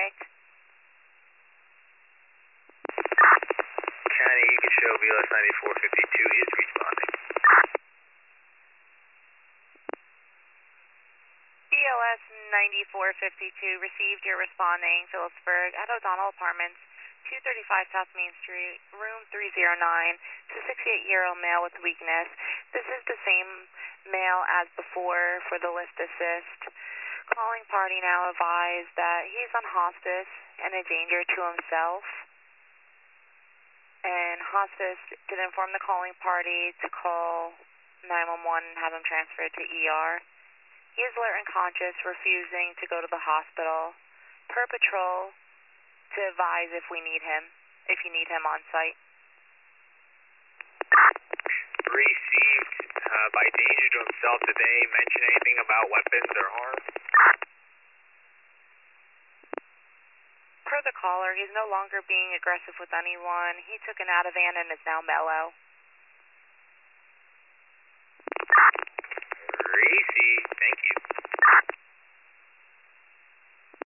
suspect. County, you can show BLS 9452 is responding. BLS 9452 received your responding, Phillipsburg, at O'Donnell Apartments, 235 South Main Street, room 309. It's a 68-year-old male with weakness. This is the same male as before for the lift assist. Calling party now advised that he's on hospice and a danger to himself. And hospice did inform the calling party to call 911 and have him transferred to ER. He is alert and conscious, refusing to go to the hospital. Per patrol, to advise if we need him, if you need him on site. Received by danger to himself. Did they mention anything about weapons or harm? Per the caller, he's no longer being aggressive with anyone. He took an Ativan and is now mellow.